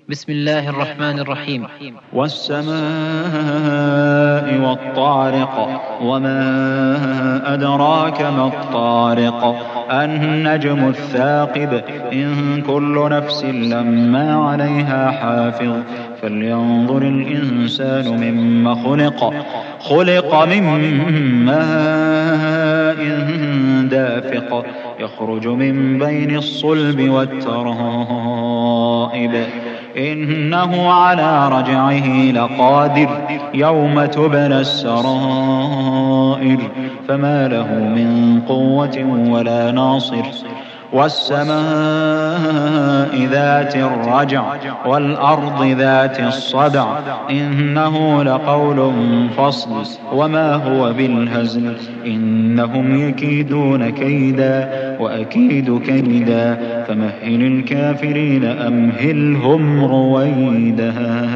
بسم الله الرحمن الرحيم. والسماء والطارق وما أدراك ما الطارق النجم الثاقب إن كل نفس لما عليها حافظ فلينظر الإنسان مما خلق من ماء دافق يخرج من بين الصلب والترائب إنه على رجعه لقادر يوم تبلى السرائر فما له من قوة ولا ناصر والسماء ذات الرجع والأرض ذات الصدع إنه لقول فصل وما هو بالهزل إنهم يكيدون كيدا وأكيد كيدا فمهل الكافرين أمهلهم رويدا.